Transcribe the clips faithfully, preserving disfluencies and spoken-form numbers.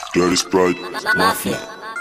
Dirty Sprite Mafia.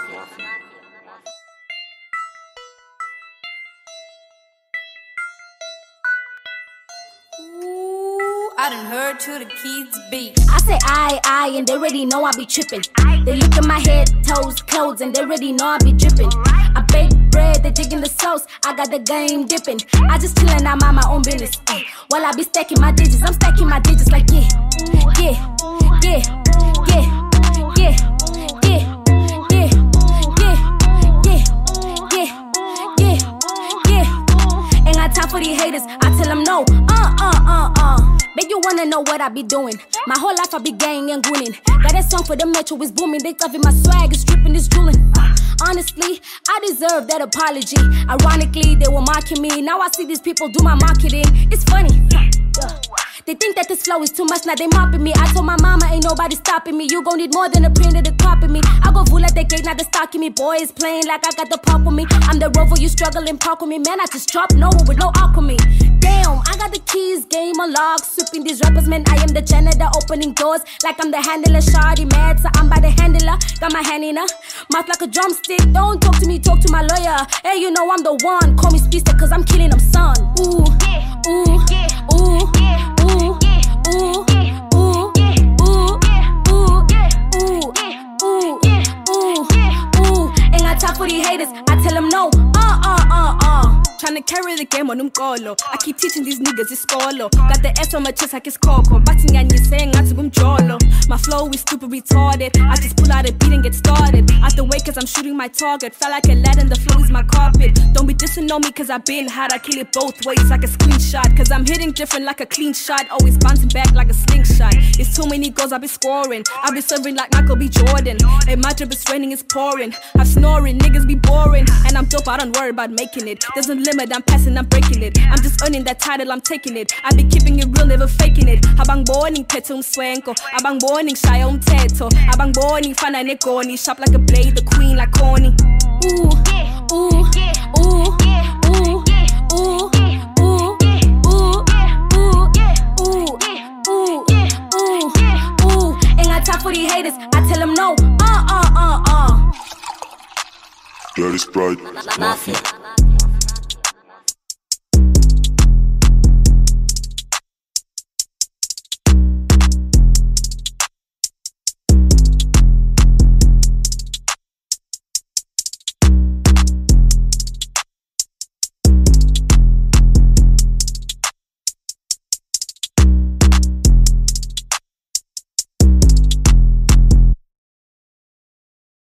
Ooh, I done heard to the kids beat. I say aye, aye, and they already know I be trippin'. They look at my head, toes, clothes, and they already know I be drippin'. I bake bread, they diggin' the sauce, I got the game dippin'. I just chillin', I mind my own business. Ay, while I be stacking my digits, I'm stacking my digits like yeah, yeah, yeah, yeah. Yeah, yeah, yeah, yeah, yeah, yeah, yeah, yeah. Ain't got time for these haters, I tell them no. Uh, uh, uh, uh. Bet you wanna know what I be doing. My whole life I be gang and gooning. Got that song for the metro, it's booming. They loving my swag, it's dripping, it's drooling. Uh, honestly, I deserve that apology. Ironically, they were mocking me. Now I see these people do my marketing. It's funny. Uh, They think that this flow is too much, now they mopping me. I told my mama, ain't nobody stopping me. You gon' need more than a printer to copy me. I go fool at the gate, not the stalking me. Boys playing like I got the pop with me. I'm the rover, you struggling, park with me. Man, I just drop no one with no alchemy. Damn, I got the keys, game unlocked. Sweeping these rappers, man, I am the janitor. Opening doors like I'm the handler. Shawty mad, so I'm by the handler. Got my hand in her, mouth like a drumstick. Don't talk to me, talk to my lawyer. Hey, you know I'm the one. Call me Speedster, cause I'm killing them, son. Ooh, ooh, ooh, ooh. Ooh, ooh, ooh, ooh, ooh, ooh, ooh, ooh. Ain't got time for these haters, I tell them no. Uh, uh, uh, uh. Tryna carry the game on umgolo. I keep teaching these niggas it's skolo. Got the S on my chest like it's coco. Batting and you saying I took jolo. My flow is stupid retarded. I just pull out a beat and get started. Out the way cause I'm shooting my target. Felt like a lad and the flow is my carpet. Don't be dissing on me cause I been hot. I kill it both ways like a screenshot. Cause I'm hitting different like a clean shot. Always bouncing back like a slingshot. It's too many goals I be scoring. I be serving like Michael B. Jordan. And my drip is raining, it's pouring. I'm snoring, niggas be boring. And I'm dope, I don't worry about making it. There's no limit, I'm passing, I'm breaking it. I'm just earning that title, I'm taking it. I be keeping it real, never faking it. Habang morning, peto umswenko. Habang morning, shy umteto. Habang morning, fana negoni. Sharp like a blade, the queen like corny. Ooh, ooh, ooh, ooh, ooh, ooh, ooh, ooh, ooh, ooh. Ain't got time for these haters, I tell them no. Uh, uh, uh, uh. Dirty Sprite Mafia.